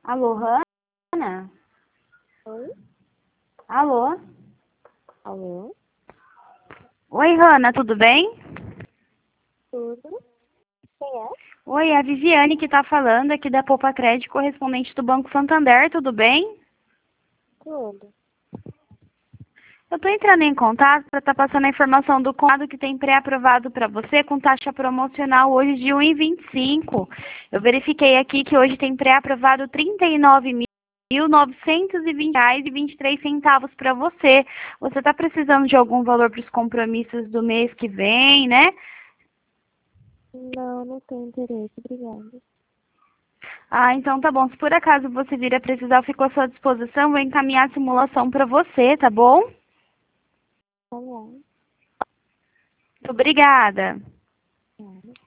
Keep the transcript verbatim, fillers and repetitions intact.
Alô, Hanna? Oi? Alô? Alô? Oi, Hanna, tudo bem? Tudo? Quem é? Oi, é a Viviane que tá falando aqui da Poupa Crédito, correspondente do Banco Santander, tudo bem? Tudo. Eu tô entrando em contato para estar passando a informação do contrato que tem pré-aprovado para você com taxa promocional hoje de um vírgula vinte e cinco. Eu verifiquei aqui que hoje tem pré-aprovado trinta e nove mil novecentos e vinte reais e vinte e três centavos para você. Você está precisando de algum valor para os compromissos do mês que vem, né? Não, não tenho interesse, obrigada. Ah, então tá bom. Se por acaso você vir a precisar, eu fico à sua disposição, vou encaminhar a simulação para você, tá bom? Tá bom. Muito obrigada. Obrigada.